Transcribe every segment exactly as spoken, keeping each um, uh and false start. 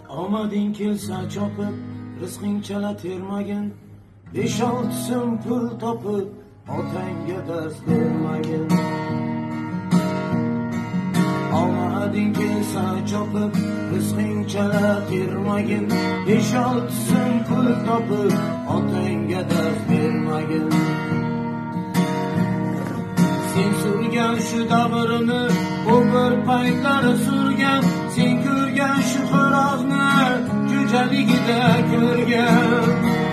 Omading kelsa chopib, rizqing chala termagin. besh olti so'm pul topib, otangga dars bermagin. Omading kelsa chopib, rizqing chala termagin. besh olti so'm pul topib, otangga dars bermagin. Sen surgan shu davrini, u bir paytlari surgan, sen ko'rgan shu xo'rozni jo'jaligida ko'rgan.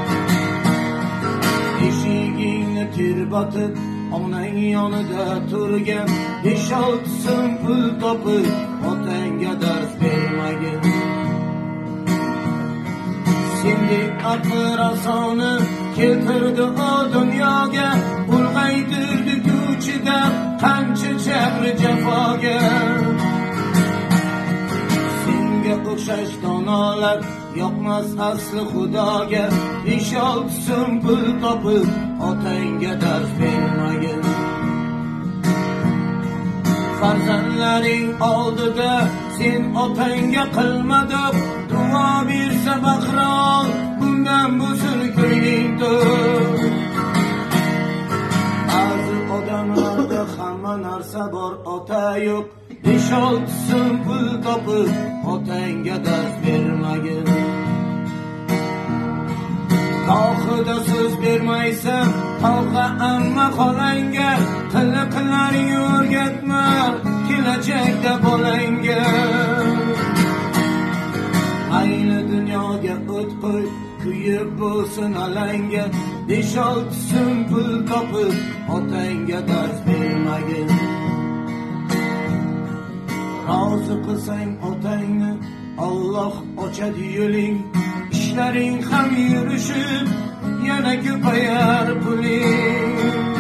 Eshigingni tirbatib, onang yonida turgan, besh olti so'm pul topib, otangga dars bermagin. Sendek aql rasoni keltirdi o dunyoga, ulg'aytirdi ko'chida qancha jabr jafoga. Senga o'xshash donolar yoqmas asli xudoga, besh olti so'm pul topib, otangga dars bermagin. Farzandlaring oldida sen otangga qilmading duo, bersa baqrol bundan bo'lsin ko'ngling to'q. Ba'zi odamlarda hamma narsa bor, ota yo'q. besh olti so'm pul topib, otangga dars bermagin. Tohida so'z bermaysan, tog'a amma xolangga, qiliqlaring o'rgatma kelajakda bolangga. Ayni dunyoga o't qo'y, kuyib bo'lsin alanga, besh olti so'm pul topib, otangga dars bermagin. Rozi qilsang otangni, Alloh ochadi yo'ling, ishlaring ham yurishib, yana ko'payar puling.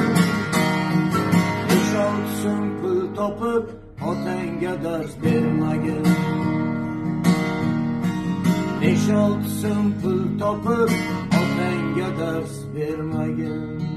besh olti so'm pul topib, otangga dars bermagin. besh olti so'm pul topib, otangga dars bermagin.